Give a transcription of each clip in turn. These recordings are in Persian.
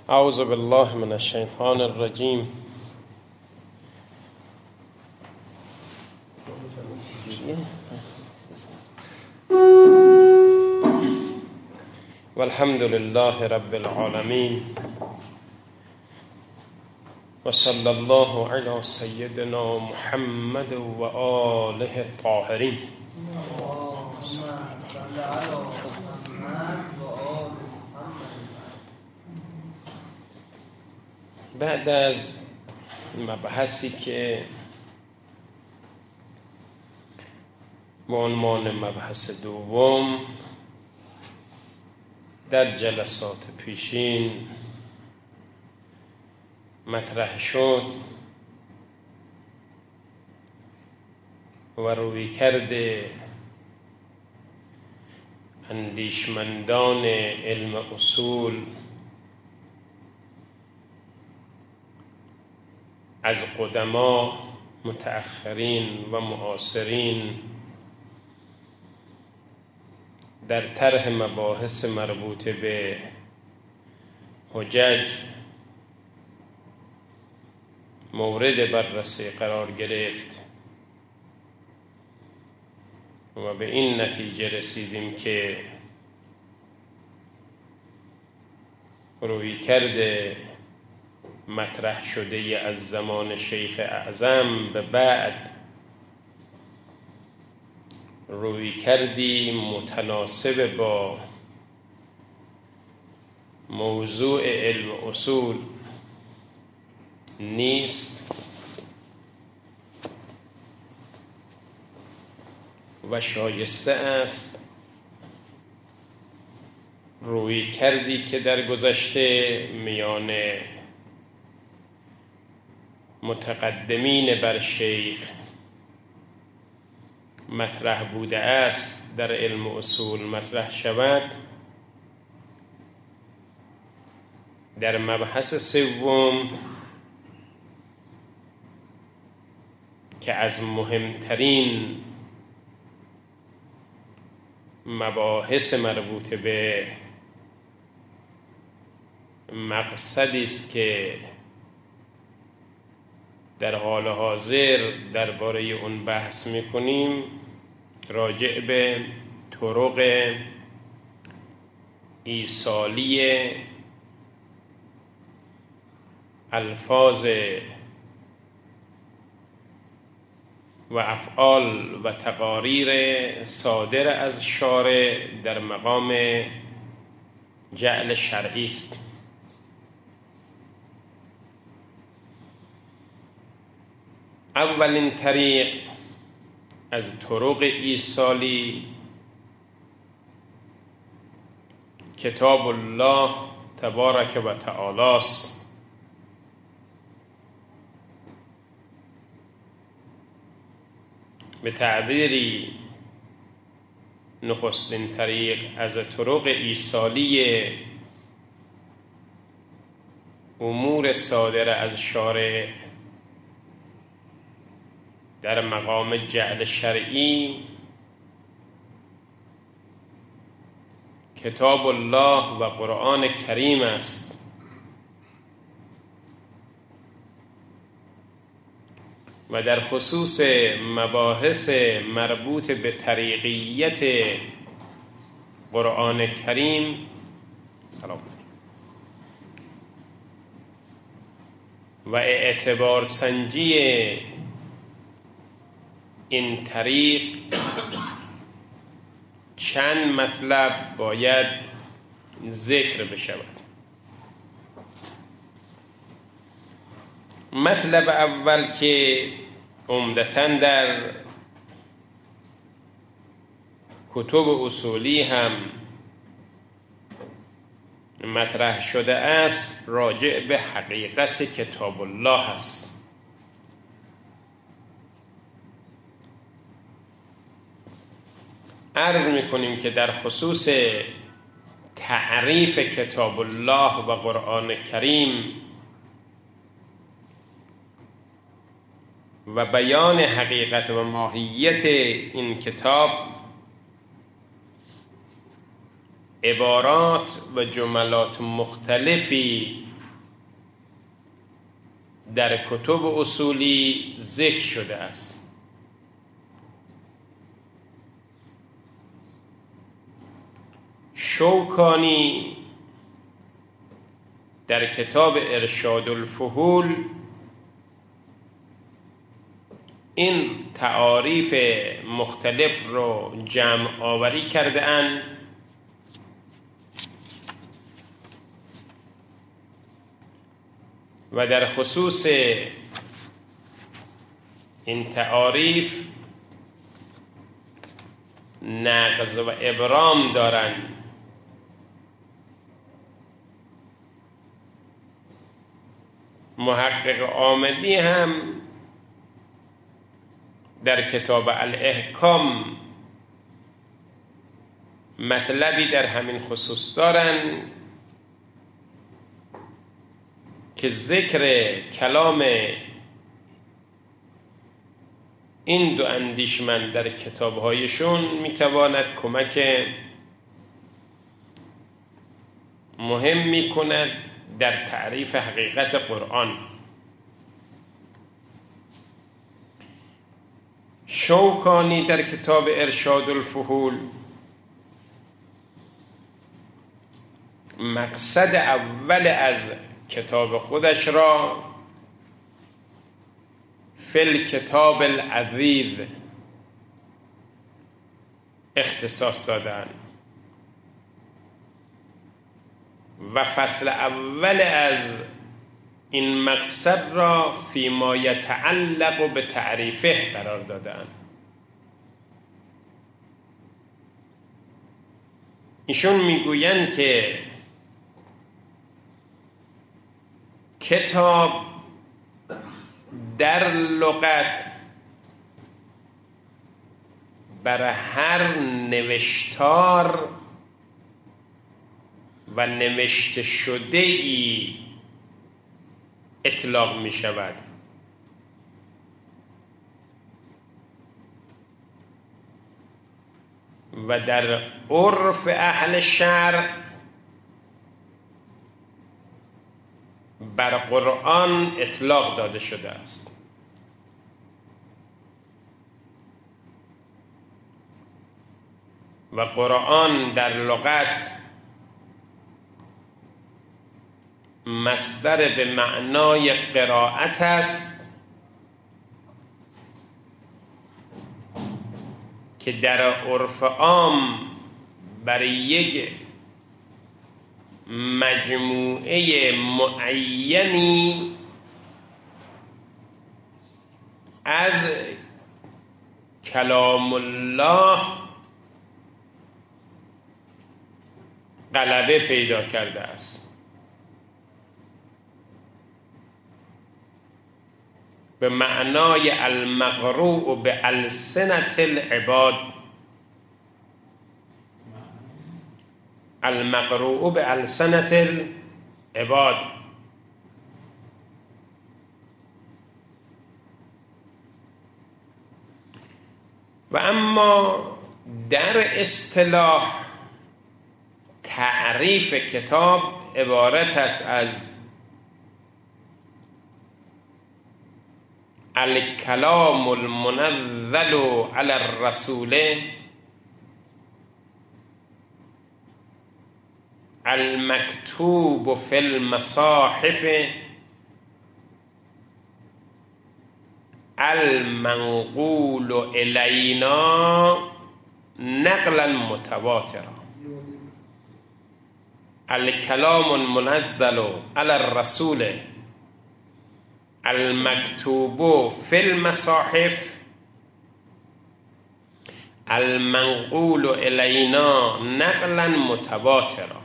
اعوذ بالله من الشیطان الرجیم. والحمد لله رب العالمین و صلی الله علی سیدنا محمد و آله الطاهرین. بعد از مبحثی که با عنوان مبحث دوم در جلسات پیشین مطرح شد و رویکرد اندیشمندان علم اصول از قدما متأخرین و معاصرین در طرح مباحث مربوط به حجج مورد بررسی قرار گرفت و به این نتیجه رسیدیم که رویکرد مطرح شده از زمان شیخ اعظم به بعد رویکردی متناسب با موضوع علم اصول نیست و شایسته است رویکردی که در گذشته میان متقدمین بر شیخ مطرح بوده است در علم اصول مطرح شود. در مبحث سوم که از مهمترین مباحث مربوط به مقصدی است که در حال حاضر درباره اون بحث میکنیم، راجع به طرق ایصالی الفاظ و افعال و تقاریر صادر از شارع در مقام جعل شرعی است. اولین طریق از طرق ایصالی کتاب الله تبارک و تعالی است. به تعبیری نخستین طریق از طرق ایصالی امور صادره از شارع در مقام جعل شرعی کتاب الله و قرآن کریم است. و در خصوص مباحث مربوط به طریقیت قرآن کریم و اعتبار سنجی این طریق چند مطلب باید ذکر بشود. مطلب اول که عمدتاً در کتب اصولی هم مطرح شده است راجع به حقیقت کتاب الله است. عرض میکنیم که در خصوص تعریف کتاب الله و قرآن کریم و بیان حقیقت و ماهیت این کتاب عبارات و جملات مختلفی در کتب اصولی ذکر شده است. شوکانی در کتاب ارشاد الفحول این تعاریف مختلف رو جمع آوری کرده اند و در خصوص این تعاریف نقض و ابرام دارند. محقق آمدی هم در کتاب الاحکام مطلبی در همین خصوص دارند که ذکر کلام این دو اندیشمند در کتابهایشون میتواند کمک مهم میکند در تعریف حقیقت قرآن. شوکانی در کتاب ارشاد الفحول مقصد اول از کتاب خودش را فی الکتاب العزیز اختصاص دادند و فصل اول از این مقصد را فیما یتعلق به تعریفه قرار دادند. ایشون میگویند که کتاب در لغت بر هر نوشتار و نوشته شده ای اطلاق می شود و در عرف اهل شرع بر قرآن اطلاق داده شده است. و قرآن در لغت مصدر به معنای قرائت است که در عرف عام برای یک مجموعه معینی از کلام الله غلبه پیدا کرده است. به معنای المقروء به السنة العباد، المقروء به السنة العباد. و اما در اصطلاح تعریف کتاب عبارت است از الکلام المنزل علی الرسول المکتوب فی المصاحف المنقول الینا نقلا متواترا. الکلام المنزل علی الرسول المکتوب فی المصاحف المنقول الینا نقلا متواترا.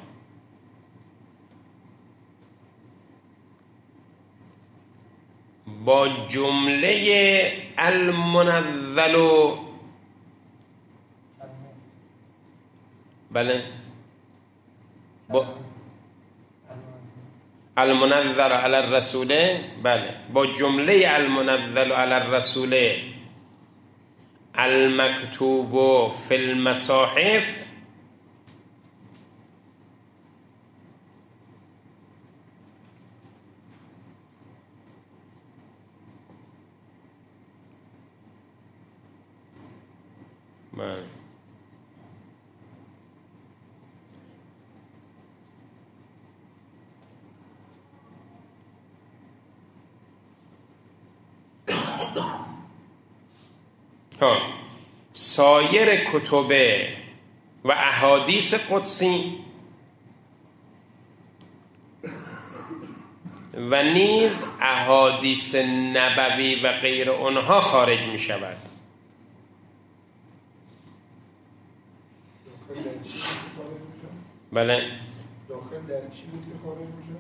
با جمله المنزل، بله، با المنزل علی الرسول، بله، با جمله المنزل علی الرسول المکتوب فی المصاحف بله. سایر کتب و احادیث قدسی و نیز احادیث نبوی و غیر آنها خارج می شود. بله. داخل در چی بود که خارج میشه؟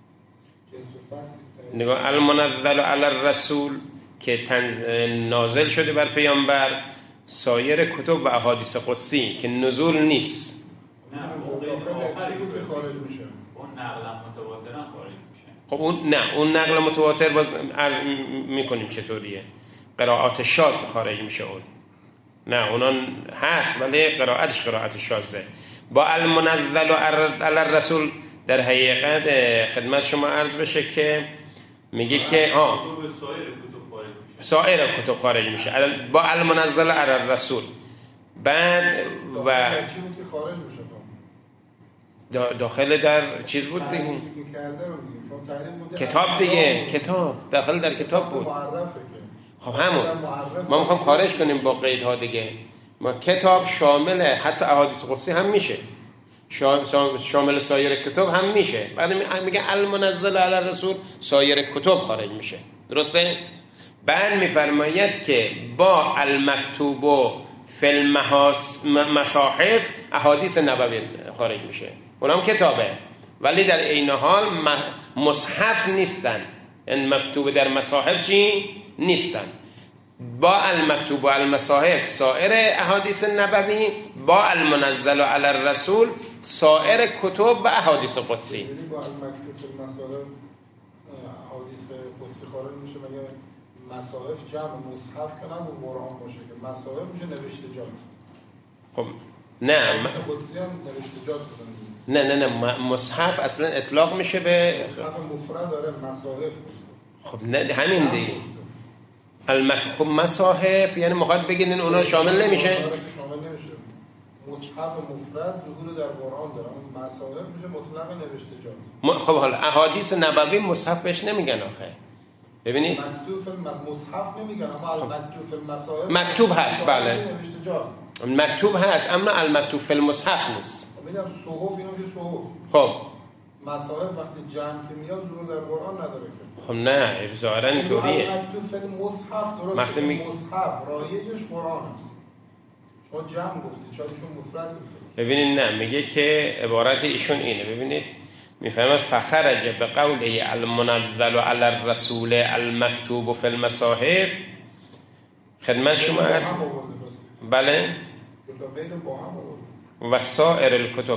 نگاه المنزل علی الرسول که نازل شده بر پیامبر، سایر کتب و احادیث قدسی که نزول نیست. نه داخل در چی بود که خارج میشه؟ اون نقل متواتر خارج میشه. خب اون نقل متواتر باز عرض میکنیم چطوریه. قرائات شاذ خارج میشه اون. نه اونان هست ولی قرائتش قرائت شاذه. با المنزل علی الرسول در حقیقت خدمت شما عرض بشه که میگه که سایر کتب خارج میشه با المنزل علی الرسول. بعد و داخل در چیز بود دیگه، کتاب دیگه، کتاب داخل در کتاب بود. خب همون ما میخوام خارج کنیم با قیدها دیگه. ما کتاب شامل حتی احادیث قدسی هم میشه، شامل سایر کتب هم میشه. بعد میگه المنزل علی الرسول سایر کتب خارج میشه، درسته؟ بعد میفرماید که با المکتوب فی المصاحف احادیث نبوی خارج میشه، اونم کتابه ولی در عین حال مصحف نیستن، این مکتوب در مصاحف چی نیستن. با المکتوب و المصاحف سایر احادیث نبوی، با المنزل علی الرسول سایر کتب و احادیث قدسی. یعنی با المکتوب فی المصاحف احادیث قدسی خارج میشه، مگه مصاحف جمع مصحف که نبود قرآن باشه که مصاحف میشه نوشته جات. خب نه قدسی هم نوشته جات بودن. نه مصحف اصلا اطلاق میشه به مصحف مفرد داره، مصاحف. خب نه همین دیگه. خب مصاحف یعنی میخواد بگین اونا شامل نمیشه؟ شامل نمیشه. مصحف مفرد ظهور در قرآن داره، اون مصاحف میشه مطلق نوشته جات. خب حالا احادیث نبوی مصحف بهش نمیگن آخه. ببینید مکتوب مصحف نمیگن، اما المکتوب فی المصاحف مکتوب هست. بله مکتوب هست اما المکتوب فی المصحف نیست. میگم صحف اینا که صحف. خب مصاحف وقتی جمع که میاد ظهور در قرآن نداره که. خب نه ظاهرا اینطوریه. المکتوب فی المصحف درسته، مصحف رایجش قرآن است. شما جمع گفتی، شاید ایشون مفرد گفته. ببینید نه میگه که عبارت ایشون اینه. ببینید میفهمه فخرج به قوله المنزل علی الرسول المکتوب فی المصاحف. خدمت شما بله و سائر الکتب.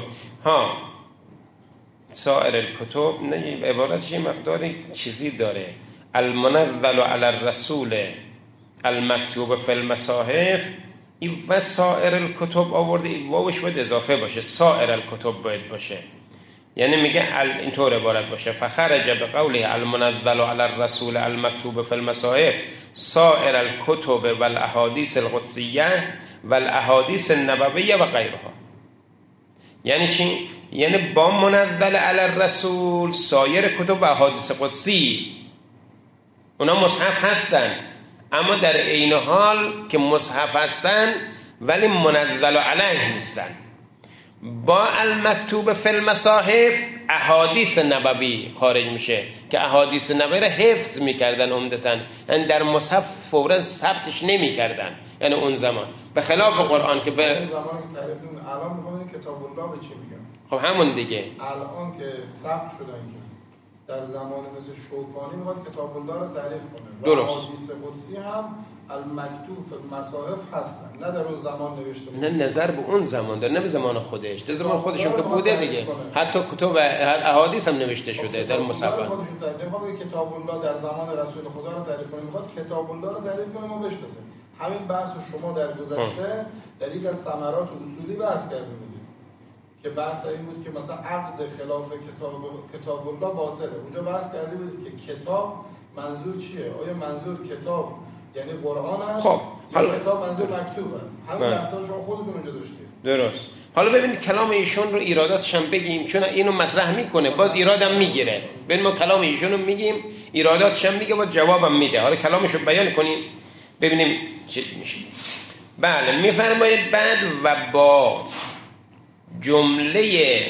سائر الکتب نه عبارتش یه مقداری چیزی داره. المنزل علی الرسول المکتوب فی المصاحف و سائر الکتب آورده، این واوش باید اضافه باشه، سائر الکتب باید باشه. یعنی میگه اینطور عبارت باشه فخرج به قوله المنزل علی الرسول المکتوب فی المصاحف سائر الکتب والاحادیث القدسیه والاحادیث النبویه و غیرها. یعنی چی؟ یعنی با منزل علی الرسول سایر کتب و احادیث قدسی اونا مصحف هستن، اما در عین حال که مصحف هستن ولی منزل علیه نیستن. با المکتوب فی المصاحف احادیث نبوی خارج میشه که احادیث نبوی را حفظ میکردن عمدتاً، یعنی در مصحف فوراً ثبتش نمیکردن، یعنی اون زمان به خلاف قرآن که به زمانی که تعریف الان میخوام کتاب الله به چی میگن. خب همون دیگه الان که ثبت شدن که در زمان مثل شوکانی میخواد کتاب الله رو تعریف کنه. درست. احادیث قدسی هم المکتوب فی المصاحف هستن، نه در اون زمان نوشته بود. نه نظر به اون زمان داره، نه به زمان خودش. در زمان خودشون که بوده دیگه، حتی کتب احادیث هم نوشته شده در مصحف. خودشون تعریف نمیخواد کتاب الله در زمان رسول خدا رو تعریف کنه، میخواد کتاب الله رو تعریف کنه ما بشناسیم. همین بحث شما در گذشته در یک از ثمرات اصولی بحث کرده بودید که بحث این بود که مثلا عقد خلاف کتاب الله باطله. اونجا بحث کرده بودید که کتاب منظور چیه؟ آیا منظور کتاب یعنی قرآن است؟ خب یا کتاب منظور مکتوب است؟ همین بحثا شما خودتون اونجا داشتید. درست. حالا ببینید کلام ایشون رو ایراداتش هم بگیم، چون اینو مطرح میکنه باز ایرادم میگیره. ببین ما کلام ایشون رو میگیم، ایراداتش هم میگه و جوابم میده. حالا کلامش رو بیان کنیم ببینیم چی میشه. بله میفرماید بعد و با جمله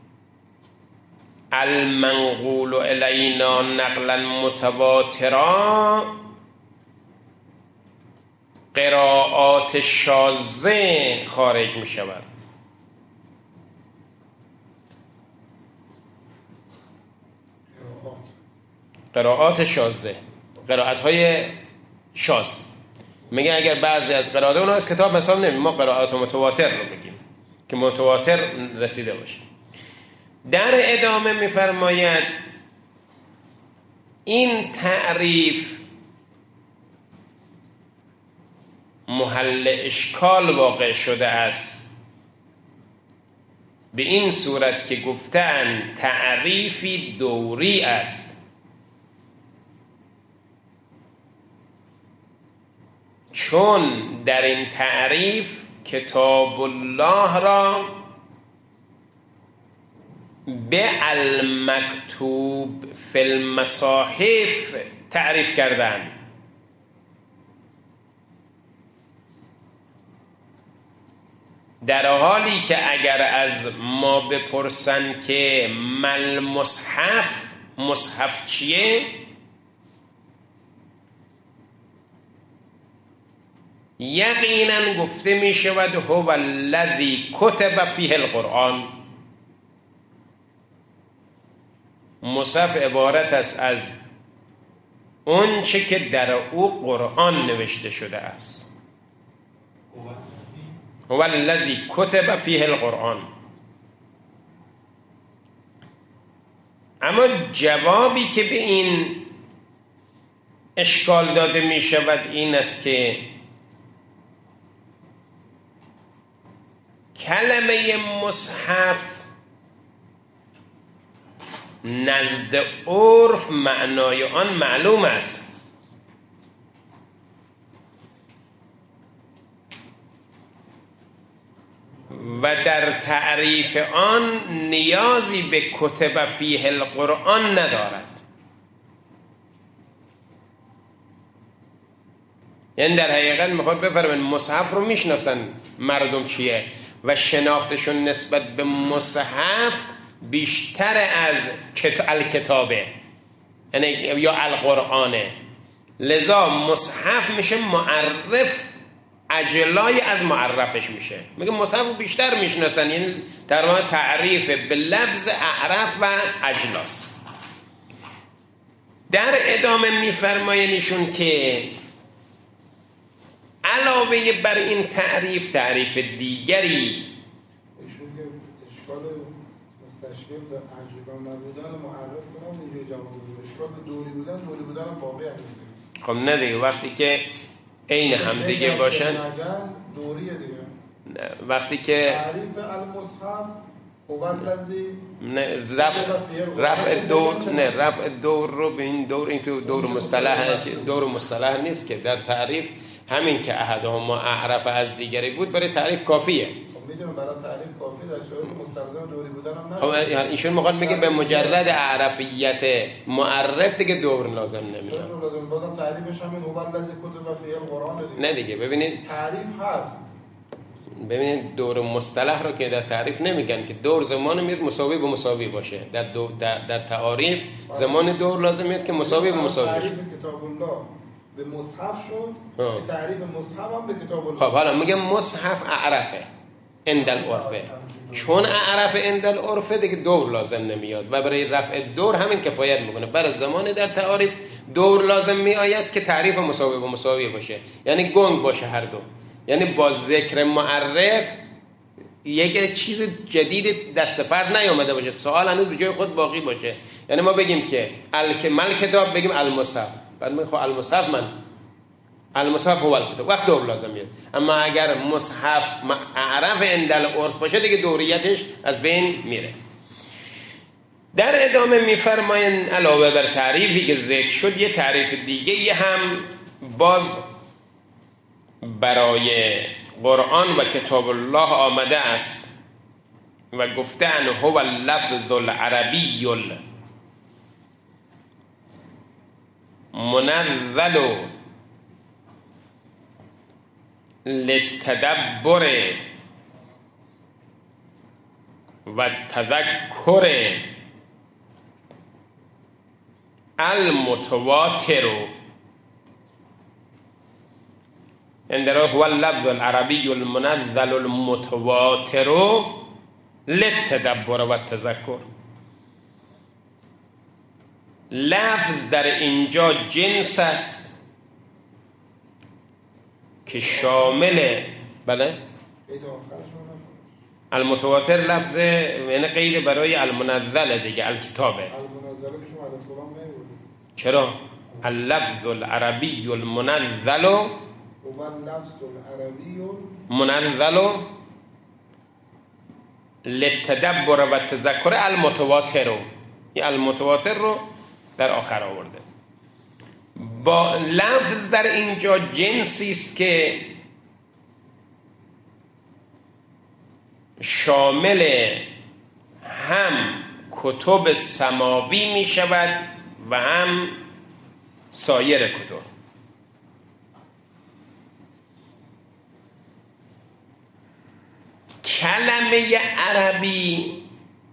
المنقول الینا نقلا متواترا قرائات شاذه خارج می شود. قرائات شاذه، قرائت های شاذ. میگه اگر بعضی از قرائات اونها از کتاب حساب نمیم، ما قرائات متواتر رو میگیم که متواتر رسیده باشه. در ادامه میفرماید این تعریف محل اشکال واقع شده است به این صورت که گفتن تعریفی دوری است، چون در این تعریف کتاب الله را به المکتوب فی المصاحف تعریف کردند. در حالی که اگر از ما بپرسن که مل مصحف چیه، یقینا گفته می شود هو الذی کتب فیه القرآن. مصحف عبارت است از اون چه که در او قرآن نوشته شده است. هو الذی کتب فیه القرآن. اما جوابی که به این اشکال داده می شود این است که کلمه مصحف نزد عرف معنای آن معلوم است و در تعریف آن نیازی به کتب فیه القرآن ندارد. یعنی در حقیقت میخواد بفرمایید مصحف رو میشناسن مردم چیه و شناختشون نسبت به مصحف بیشتر از الکتابه، یعنی یا القرآنه. لذا مصحف میشه معرف اجلای از معرفش میشه. میگه مصحف رو بیشتر میشناسن، یعنی در تعریف به لفظ اعرف و اجلاس. در ادامه میفرماینشون که علاوه بر این تعریف دیگری ایشون که اشکال مستشکل به اجلا نبودن معرف کنم اینجا جواب داده. اشکال به دوری بودن هم واقعی هست. خب نه دیگه، وقتی که عین هم دیگه باشن دوریه دیگه. وقتی که تعریف المصحف هو الذی رفع دور رو به این دور، این تو دور مصطلح نیست که در تعریف همین که احدهما اعرف از دیگری بود برای تعریف کافیه. خب میدونم برای تعریف کافی در صورت مستلزم دوری بودن هم خب ایشون میخواد میگه به مجرد اعرفیت معرف دیگه دور لازم نمیاد. بازم تعریفش همین هو الذی کتب فیه القرآن دیگه. نه دیگه ببینید تعریف هست. ببینید دور مصطلح رو که در تعریف نمیگن که دور زمان میاد مساوی به مساوی باشه. در تعاریف زمان دور لازم میاد که مساوی به مساوی باشه. تعریف کتاب الله به مصحف شد، تعریف مصحف هم به کتاب الله. خب حالا میگه مصحف اعرفه عند العرفه، چون اعرف عند العرفه دیگه دور لازم نمیاد و برای رفع دور همین کفایت میکنه. برای زمان در تعاریف دور لازم میآید که تعریف مساوی به مساوی باشه، یعنی گنگ باشه هر دو. یعنی با ذکر معرف یک چیز جدید دست فرد نیامده باشه، سوال هنوز به جای خود باقی باشه. یعنی ما بگیم که مل کتاب، بگیم المصحف، بعد میگیم خب المصحف هو الکتاب، وقت دور لازم میاد. اما اگر مصحف اعرف عند العرف باشه دیگه دوریتش از بین میره. در ادامه میفرماین علاوه بر تعریفی که ذکر شد یه تعریف دیگه هم باز برای قرآن و کتاب الله آمده است و گفتن هو اللفظ العربی المنزل للتدبر و تذکر المتواتر اندرا هو اللفظ العربی المنزل المتواتر للتدبر و تذکر. لفظ در اینجا جنس است که شامل بله المتواتر لفظ یعنی غیر برای المنزل دیگه الکتابه. چرا؟ اللفظ العربی المنزل منزل للتدبر و تذکر المتواتر، این المتواتر رو در آخر آورده. با لفظ در اینجا جنسی است که شامل هم کتب سماوی می شود و هم سایر کتب. کلمه عربی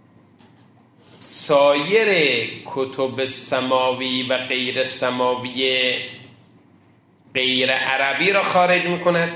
سایر کتب سماوی و غیر سماوی غیر عربی را خارج می کند.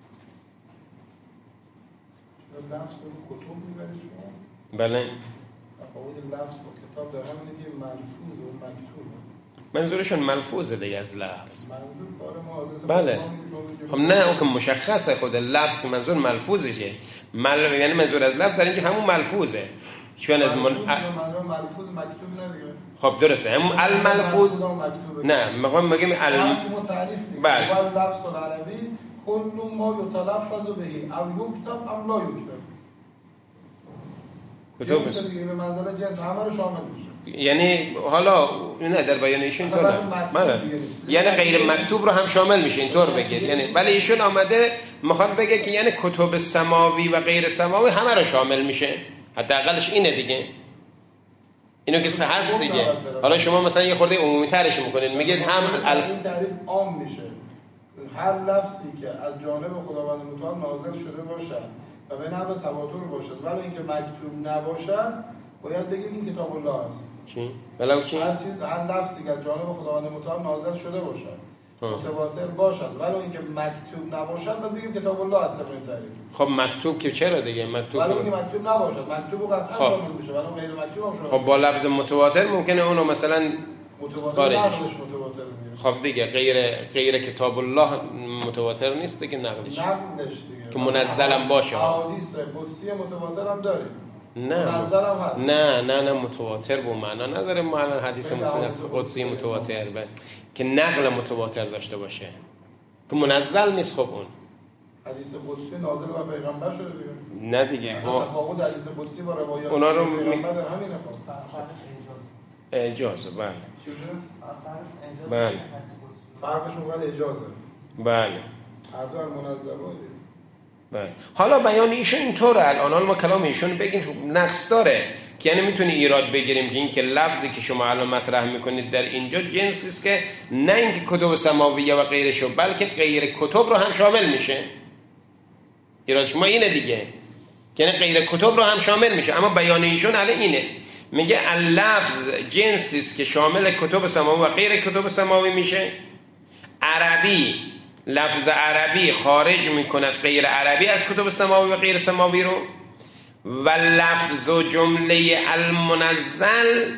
لفظ رو کتب میبرید شما؟ بله. تفاوت لفظ با کتاب در همینه که ملفوظ و مکتوب. منظورشون ملفوظه دیگه از لفظ. منظور کار ما بله. خب نه اون که مشخصه خود لفظ که منظور ملفوظشه. یعنی منظور از لفظ در اینجا همون ملفوظه. چون از ملفوظ مکتوب نداره. خب درسته همون الملفوظ نه میخوام بگم بله لفظ العربی کل ما یتلفظ به او یکتب او لا یکتب. کتب به منزله جنس همه رو شامل میشه. یعنی حالا نه در بیان ایشون طور نه یعنی غیر مکتوب رو هم شامل میشه اینطور بگید. یعنی ولی ایشون آمده میخواد بگه که یعنی کتب سماوی و غیر سماوی همه رو شامل میشه. حداقلش اینه دیگه. اینو که هست دیگه. حالا شما مثلا یه خورده عمومی ترش میکنید میگید هم این تعریف عام میشه. هر لفظی که از جانب خداوند متعال نازل شده باشد و به نحو تواتر باشد ولی اینکه مکتوب نباشد باید بگیم این کتاب الله است. چی؟ ولو چی؟ هر لفظی که از جانب خداوند متعال نازل شده باشد متواتر باشد ولی اینکه مکتوب نباشد باید بگیم کتاب الله است. به این تعریف خب مکتوب که چرا دیگه مکتوب ولی اینکه مکتوب نباشد مکتوب قطعا شامل میشه ولی غیر مکتوب هم شامل. خب با لفظ متواتر ممکنه اونو مثلا متواتر. خب دیگه غیر کتاب الله متواتر نیست دیگه نقلش دیگه که منزلم باشه. احادیث قدسی متواتر هم داره. نه متواتر به معنا نداره. معنا حدیث قدسی متواتر که نقل متواتر داشته باشه که منزل نیست. خب اون حدیث قدسی نازل بر پیغمبر شده دیگه. نه دیگه تفاوت حدیث قدسی با روایات اونا رو پیغمبر در همینه. اجازه بله بله فرقشون باید اجازه بله هر دو منزل بله. حالا بیان ایشون اینطوره. الان ما کلام ایشون بگیم نقص داره که یعنی میتونی ایراد بگیریم که این که لفظی که شما الان مطرح میکنید در اینجا جنسی است که نه اینکه کتب سماویه و غیرشو بلکه غیر کتب رو هم شامل میشه. ایراد شما اینه دیگه که یعنی غیر کتب رو هم شامل میشه. اما بیان ایشون الان اینه میگه اللفظ جنسی است که شامل کتب سماوی و غیر کتب سماوی میشه. عربی لفظ عربی خارج میکند غیر عربی از کتب سماوی و غیر سماوی رو و لفظ و جمله المنزل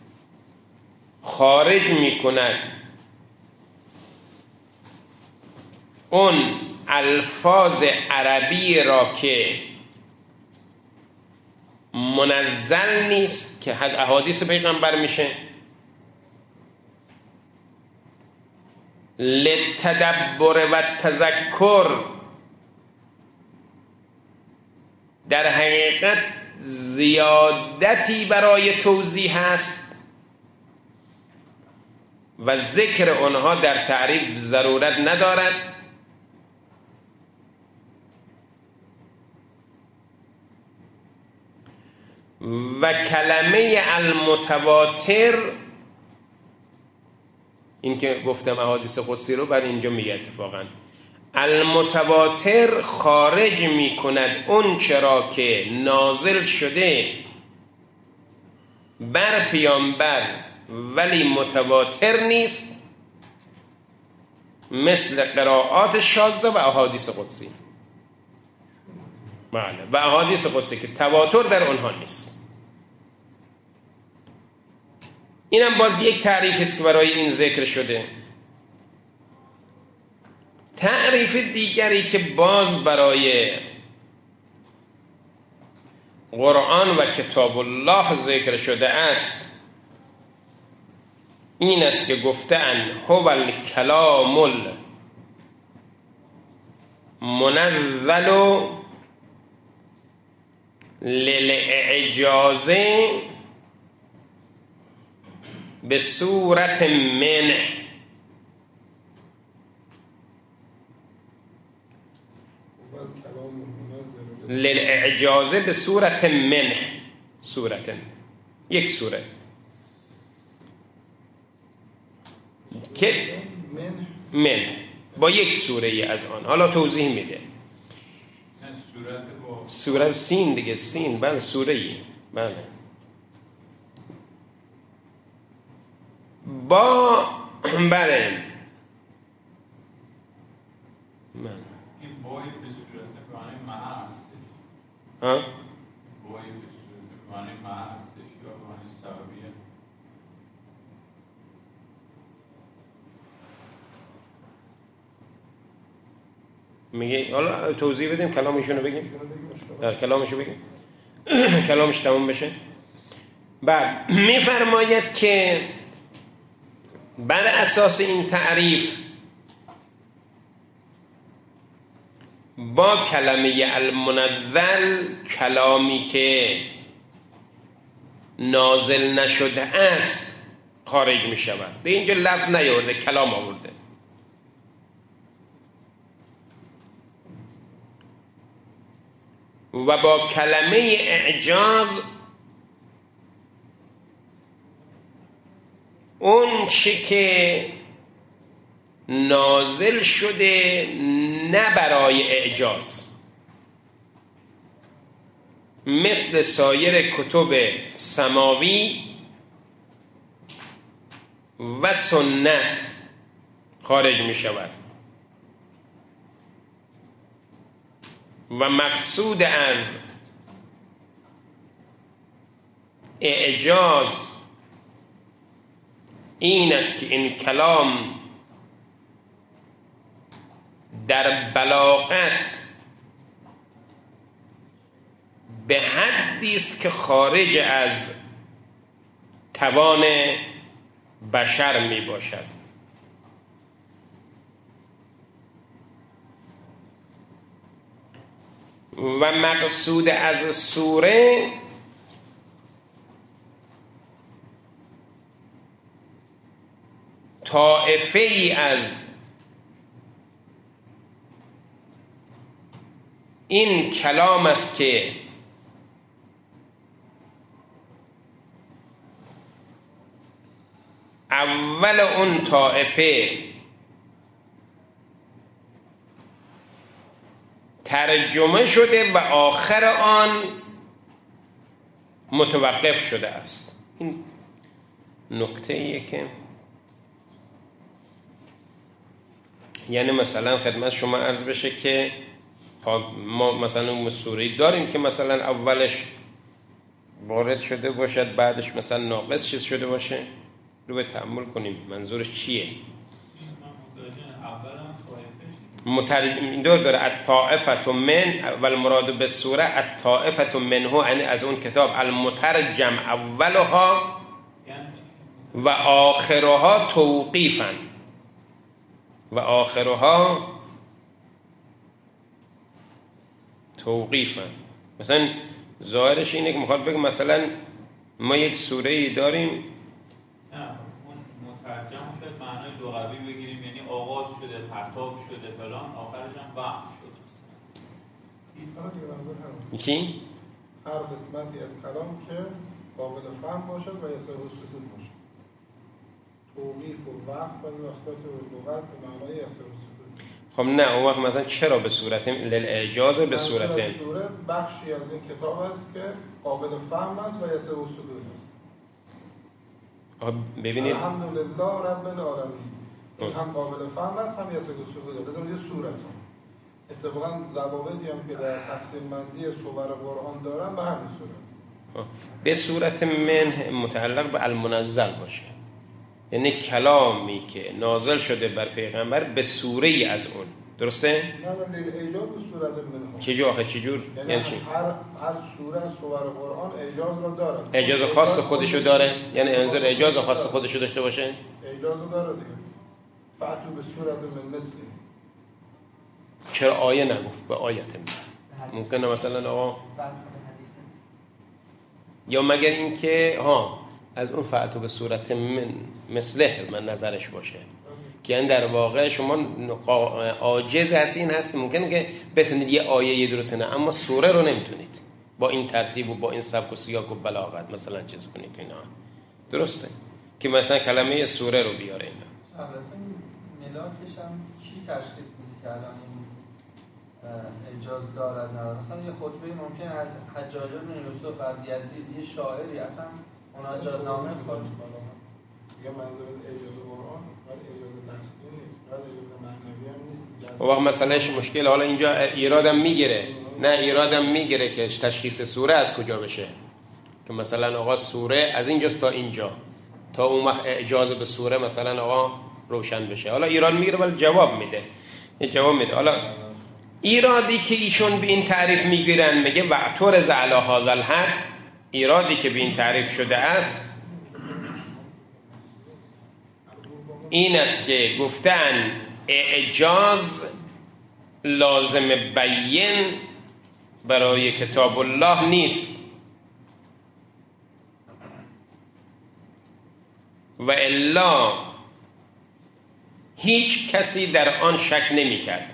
خارج میکند اون الفاظ عربی را که منزل نیست که احادیث پیغمبر میشه للتدبر و تذکر در حقیقت زیادتی برای توضیح است و ذکر آنها در تعریف ضرورت ندارد و کلمه المتواتر، این که گفتم احادیث قدسی رو بعد اینجا میگه اتفاقا المتواتر خارج میکند اون چرا که نازل شده بر پیامبر ولی متواتر نیست، مثل قرائات شاذه و احادیث قدسی. بله، و احادیث قدسی که تواتر در اونها نیست. اینم باز یک تعریف است که برای این ذکر شده. تعریف دیگری که باز برای قرآن و کتاب الله ذکر شده است این است که گفتن هو الکلام المنزل للاعجاز به صورت منه. للاعجاز به صورت منه، صورت یک سوره که من با یک سوره از آن. حالا توضیح میده. سوره سین دیگه، سین بله، سوره ای بله، با بله من این بایی به صورت معنی معه هستش. ها؟ بایی به صورت معنی معه هستش یا معنی سببیه؟ میگه حالا توضیح بدیم کلامشونو بگیم، در کلامشو بگیم کلامش تموم بشه. بعد میفرماید که بر اساس این تعریف با کلمه المنزل کلامی که نازل نشده است خارج می شود. به اینجا لفظ نیاورده، کلام آورده. و با کلمه اعجاز اون چی که نازل شده نه برای اعجاز، مثل سایر کتب سماوی و سنت خارج می شود. و مقصود از اعجاز این است که این کلام در بلاغت به حدی است که خارج از توان بشر می باشد. و مقصود از سوره طائفه ای از این کلام است که اول اون طائفه ترجمه شده و آخر آن متوقف شده است. این نکته ایه که یعنی مثلا خدمت شما عرض بشه که ما مثلا سوره‌ای داریم که مثلا اولش وارد شده باشد بعدش مثلا ناقص چیز شده باشه، رو به تأمل کنیم منظورش چیه. این داره الطائفة من و المراد به سوره الطائفة منه، یعنی از اون کتاب المترجم اولها و آخرها توقیفا و آخرها توقیفا. مثلا ظاهرش اینه که میخواد بگه مثلا ما یک سوره‌ای داریم، نه اون مترجم شد معنای لغوی بگیریم، یعنی آغاز شده، پرتاب شده فلان، آخرش هم وقف شده. کی؟ هر قسمتی از کلام که قابل فهم باشد و یصح السکوت باشد. توقیف و وقف از وقتا که لغت به معنای یصح السکوت. خب نه اون وقت مثلا چرا به صورت للاعجاز به صورت بخشی از این کتاب است که قابل فهم است و یصح السکوت است. ببینید الحمدلله رب العالمین این هم قابل فهم است هم یصح السکوت است. لازم یه صورت اتفاقا ضوابطی هم که در تقسیم بندی سور قرآن دارن به همین صورت به صورت من متعلق به المنزل باشه، یعنی کلامی که نازل شده بر پیغمبر به سوره از اون، درسته؟ نه ایجاز به صورت من. چجور؟ یعنی چی؟ هر سوره از سور قرآن ایجاز رو داره. اعجاز خاص خودشو داره؟ یعنی انزل اعجاز خاص خودشو داشته باشه؟ اعجاز داره دیگه. فأتوا به صورت من مثلی. چرا آیه نگفت به آیت من؟ ممکنه مثلا آقا یا مگر اینکه از اون فأتوا به صورت من مثله من نظرش باشه که این در واقع شما عاجز هستین هست، ممکنه که بتونید یه آیه درست نه اما سوره رو نمیتونید با این ترتیب و با این سبک و سیاق و بلاغت مثلا چیز کنید اینا، درسته که مثلا کلمه سوره رو بیاره اینا. البته ملاکش هم کی تشخیص میده که الان این اجازه دارد ندارد؟ مثلا یه خطبه ممکن از حجاج بن یوسف از یزید یه شاعری اصلا مناجات نامه خود دیگه منظور اجازه قرآن ولی اجازه لفظی نیست، ولی اجازه معنوی هم نیست. واقعا مسئلهش مشکل. حالا اینجا ایرادم میگیره، نه ایرادم میگیره که تشخیص سوره از کجا بشه، که مثلا آقا سوره از اینجاست تا اینجا، تا اون وقت اجازه به سوره مثلا آقا روشن بشه. حالا ایراد میگیره ولی جواب میده. حالا ایرادی که ایشون به این تعریف میگیرن میگه وعترض علی هذا الحد، ایرادی که به این تعریف شده است این است که گفتن اعجاز لازم بیان برای کتاب الله نیست و الا هیچ کسی در آن شک نمی کرد.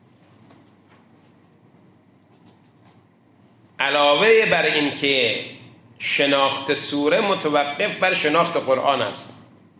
علاوه بر این که شناخت سوره متوقف بر شناخت قرآن است.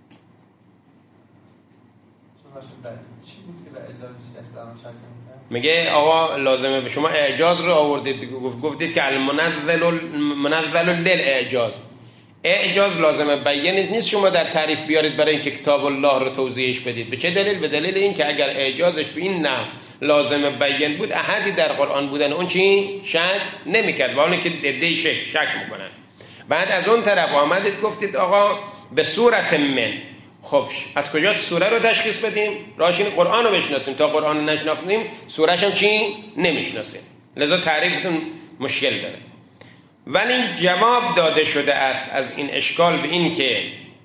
میگه آقا لازمه به شما اعجاز رو آوردید، گفتید که المنزل للاعجاز، اعجاز لازمه بیان نیست شما در تعریف بیارید برای اینکه کتاب الله رو توضیحش بدید. به چه دلیل؟ به دلیل این که اگر اعجازش به این نه لازمه بیان بود احدی در قرآن بودن اون چی شک نمی‌کرد، با اون که عده‌ای شک میکنن. بعد از اون طرف آمدید گفتید آقا به صورت من. خب از کجا سوره رو تشخیص بدیم؟ راهش اینه قرآن رو بشناسیم، تا قرآن رو نشناختیم سوره‌ش هم چی نمیشناسیم، لذا تعریفتون مشکل داره. ولی جواب داده شده است از این اشکال به این که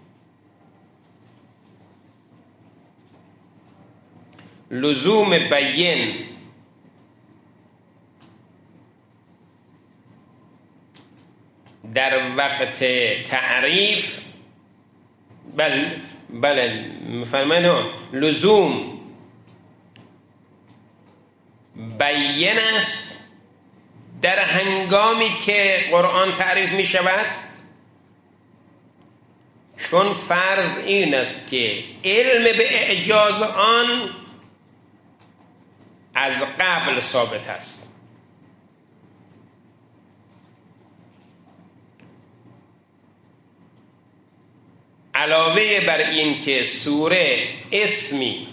لزوم بیان در وقت تعریف بله می‌فرمایند لزوم بیان است در هنگامی که قرآن تعریف می شود، چون فرض این است که علم به اعجاز آن از قبل ثابت است. علاوه بر این که سوره اسمی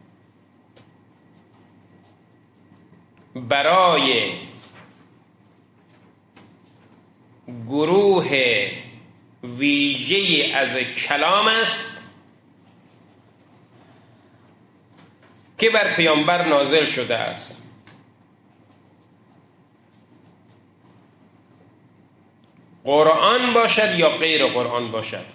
برای گروه ویژه‌ای از کلام است که بر پیامبر نازل شده است. قرآن باشد یا غیر قرآن باشد.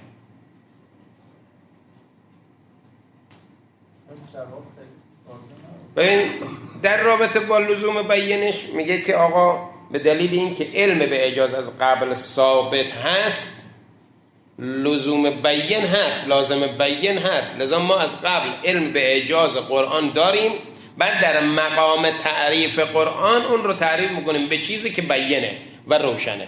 ببین در رابطه با لزوم بیانش میگه که آقا به دلیل این که علم به اعجاز از قبل ثابت هست، لزوم بیان هست، لازم بیان هست، لذا ما از قبل علم به اعجاز قرآن داریم، بعد در مقام تعریف قرآن اون رو تعریف میکنیم به چیزی که بیانه. و روشنه.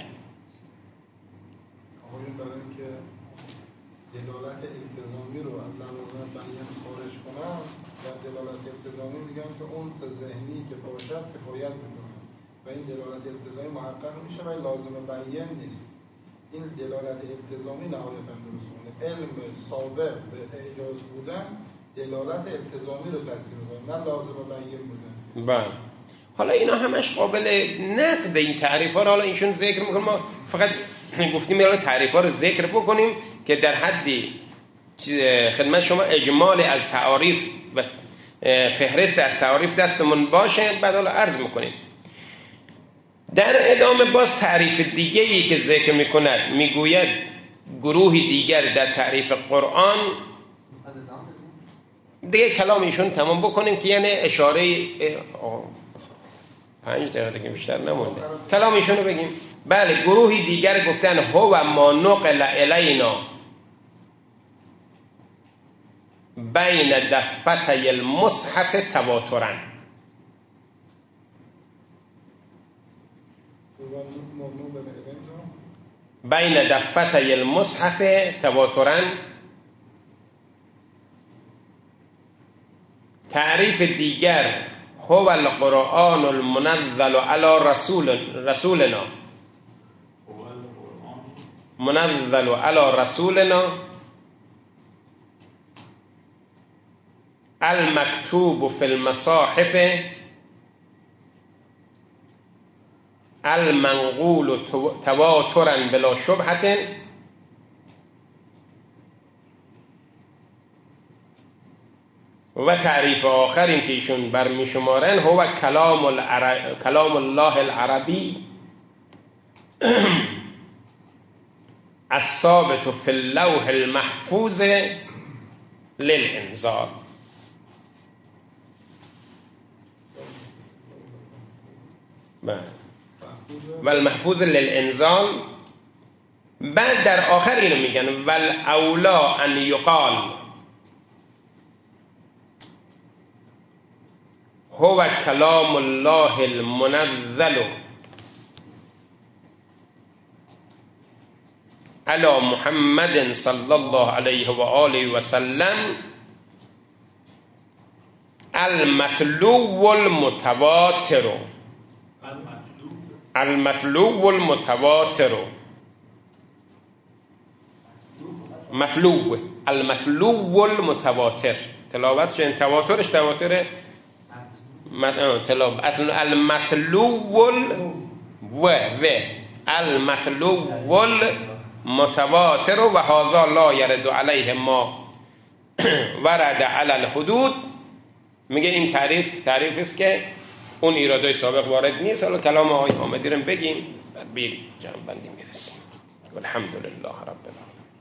آقایون برای اینکه دلالت التزامی رو از لوازم بیان خارج کنم، در دلالت التزامی میگن که اونس ذهنی که باشد کفایت میکنه و این دلالت التزامی محقق میشه ولی لازم بیان نیست. این دلالت التزامی نهایتا درسته. علم سابق به اعجاز بودن دلالت التزامی رو تفسیر میکنه، نه لازم بیان بودن. بله. حالا اینا همش قابل نقد این تعریف ها رو حالا ایشون ذکر میکنه، ما فقط گفتیم حالا تعریف ها رو ذکر بکنیم که در حدی خدمت شما اجمال از تعاریف و فهرست از تعاریف دستمون باشه، بعد حالا عرض میکنیم. در ادامه باز تعریف دیگه ای که ذکر میکند، میگوید گروهی دیگر در تعریف قرآن. دیگه کلام ایشون تمام بکنیم که یعنی اشاره 5 دقیقه دیگه بیشتر نمونده، کلام ایشون رو بگیم. بله، گروهی دیگر گفتن هو ما نقل الینا بین دفتي المصحف تواترا. بین دفتي المصحف تواترا. تعریف دیگر هو القرآن المنزل على رسولنا منزل على رسولنا المكتوب في المصاحف المنقول تواترا بلا شبهة. و تعریف آخر این که ایشون برمی شمارن هو کلام الله العربی الثابت فی اللوح المحفوظ للانزال. و المحفوظ للانزال. بعد در آخر اینو میگن والاولا ان یقال هو کلام الله المنزل علی محمد صلی الله علیه و آله و سلم المطلوب المتواتر. المطلوب المتواتر. مطلوب المطلوب المتواتر. تلاوت شد تواترش تواتر المطلوب و المطلوب المتواتر و هذا لا يرد علیه ما ورد علی الحدود. میگه این تعریف است که اون ایرادای سابق وارد نیست. حالا کلام آقای حامدی رو بگیم بعد به جمع بندی میرسیم. والحمدلله رب العالمین.